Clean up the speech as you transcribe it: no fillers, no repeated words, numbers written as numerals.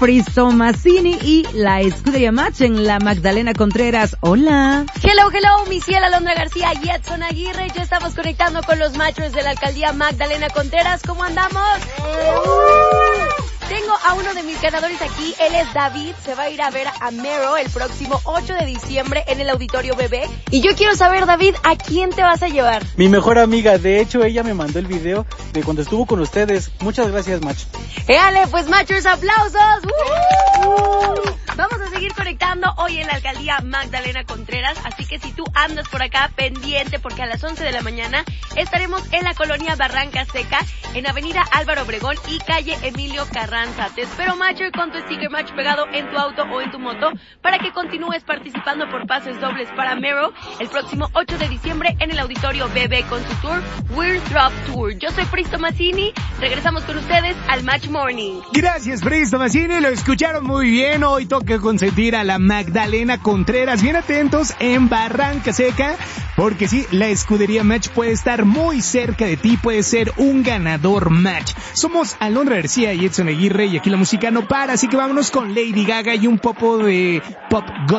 Fristo Mazzini y la Escudería Match en la Magdalena Contreras. Hola. Hello, hello, mi ciel Alondra García y Edson Aguirre. Ya estamos conectando con los machos de la alcaldía Magdalena Contreras. ¿Cómo andamos? Tengo a uno de mis ganadores aquí, él es David, se va a ir a ver a Mero el próximo 8 de diciembre en el Auditorio Bebé. Y yo quiero saber, David, ¿a quién te vas a llevar? Mi mejor amiga, de hecho ella me mandó el video de cuando estuvo con ustedes. Muchas gracias, macho. ¡Éale, pues machos, aplausos! Vamos a seguir conectando hoy en la alcaldía Magdalena Contreras, así que si tú andas por acá, pendiente, porque a las 11 de la mañana estaremos en la colonia Barranca Seca, en avenida Álvaro Obregón y calle Emilio Carranza. Te espero, macho, con tu sticker match pegado en tu auto o en tu moto para que continúes participando por pases dobles para Mero el próximo 8 de diciembre en el Auditorio BB con su tour Weird Drop Tour. Yo soy Fristo Mazzini, regresamos con ustedes al Match Morning. Gracias, Fristo Mazzini, lo escucharon muy bien. Hoy toca consentir a la Magdalena Contreras. Bien atentos en Barranca Seca, porque sí, la Escudería Match puede estar muy cerca de ti, puede ser un ganador match. Somos Alondra García y Edson Aguirre y aquí la música no para, así que vámonos con Lady Gaga y un poco de pop